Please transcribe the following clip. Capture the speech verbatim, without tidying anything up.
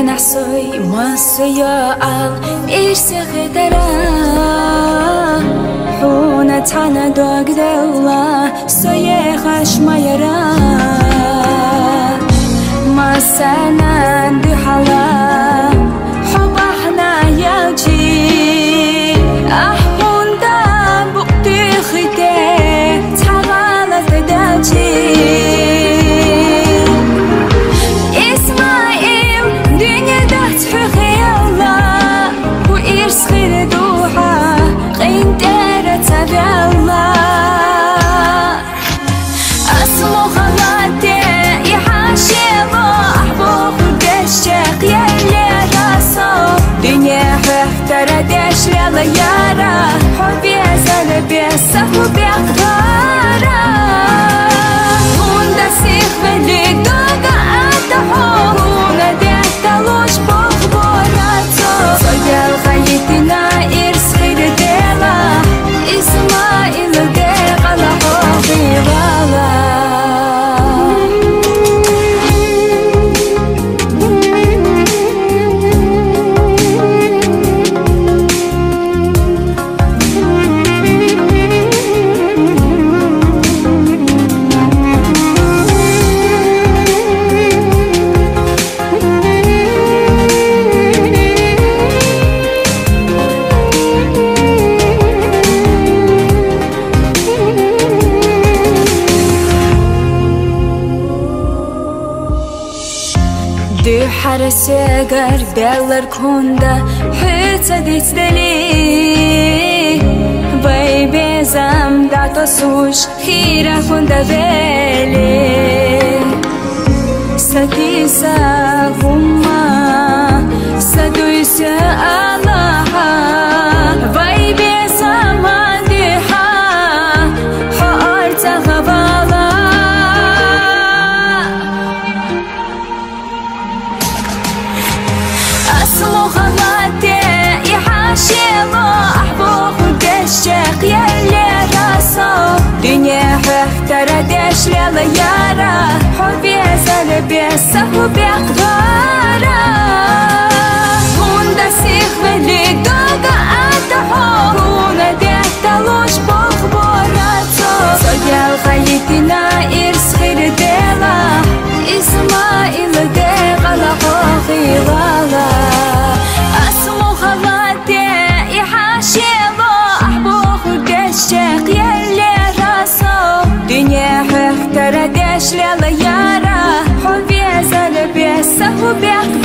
soy masya al irsekhdara huna tana dogdela soye khashmayara masana dihala hubahna yaji ahunda bukti khite tagala tadaji Дешляла яра, обязана без бягдара. Унда сих велик дога атахо, уна дета луч бог борацо. Соял халитина ирсхири дела, Исмаилу дегала хохивала. Harsegar belar kunda hütsa ditsdeli Vai bezam dato sush hira kunda veli Satisa humma saduisa alaha Vai bezam adiha ho arta havala مغلطة يحاشيله أحبوه ودشق يلي راسه دنيا اختار دشلة يارا حبي أزال بيسه وبيقداره هوندا سيخ وليك دوغا أتحو هونا ديتالوش بخبوراتو صديال خليتنا إرسخير ديلا إسماعيل ديغلا خوخي غالا Дешляла яра, обязана без